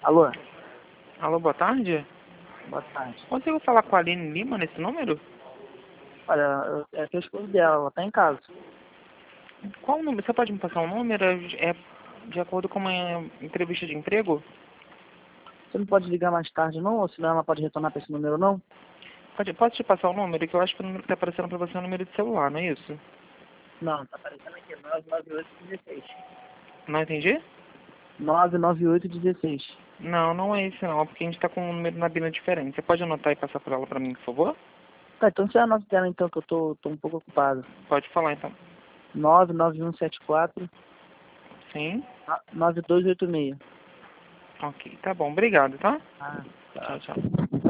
Alô, Alô, boa tarde. boa tarde. Consigo falar com a Aline Lima nesse número? Olha, é que eu esposo dela, ela tá em casa. Qual o número? Você pode me passar um número? É de acordo com uma entrevista de emprego? Você não pode ligar mais tarde não? Ou senão ela pode retornar para esse número não? Posso te passar o número? Que eu acho que o número que está aparecendo para você é o número de celular, não é isso? Não, tá aparecendo aqui, 99816. Não entendi? 99816. Não, não é esse não, porque a gente está com um número na Bina diferente. Você pode anotar e passar por ela para mim, por favor? Tá, então você anota dela então, que eu tô um pouco ocupado. Pode falar então. 99174 Sim? 9286. Ok, tá bom. Obrigado, tá? Ah, tá. Tchau, tchau.